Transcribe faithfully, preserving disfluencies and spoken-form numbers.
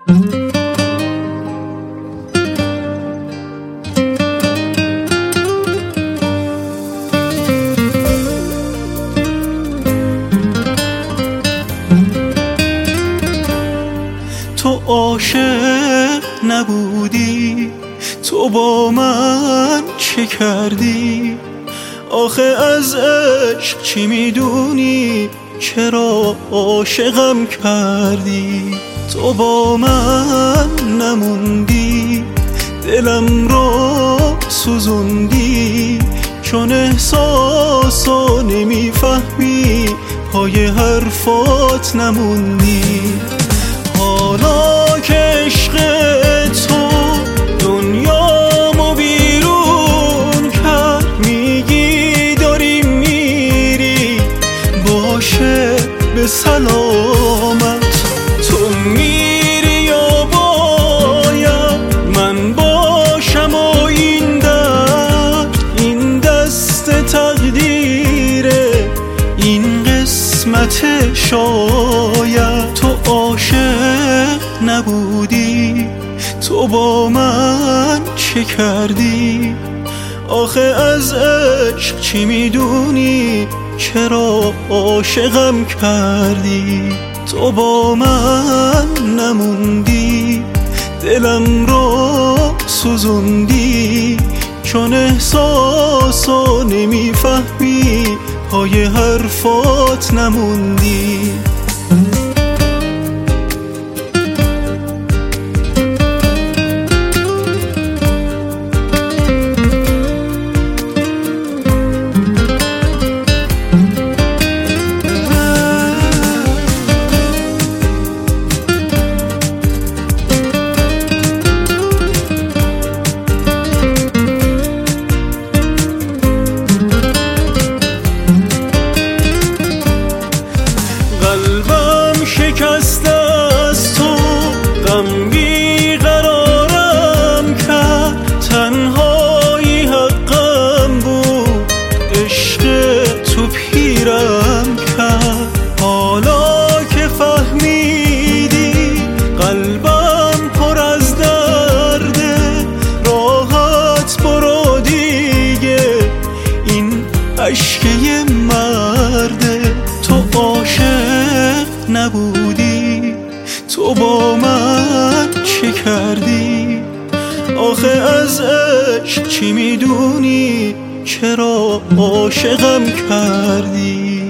تو عاشق نبودی، تو با من چه کردی؟ آخه از عشق چی میدونی؟ چرا عاشقم کردی؟ تو با من نموندی، دلم رو سوزوندی، چون احساسا نمیفهمی، پای حرفات نموندی. حالا که عشق تو دنیامو بیرون کرد، میگی داری میری، باشه به سلامت. تو میری یا باید من باشم و این درد، این دست تقدیره، این قسمت شاید. تو عاشق نبودی، تو با من چه کردی؟ آخه از عشق چی میدونی؟ چرا عاشقم کردی؟ تو با من نموندی، دلم رو سوزوندی، چون احساسا نمیفهمی، پای حرفات نموندی. قلبم شکسته از تو، غم بی قرارم کرد، تنهایی حقم بود، عشق تو پیرم کرد. حالا که فهمیدی قلبم پر از درده، راحت برو دیگه، این اشک مرده. تو عاشق نبودی، تو با من چه کردی؟ آخه از عشق چی میدونی؟ چرا عاشقم کردی؟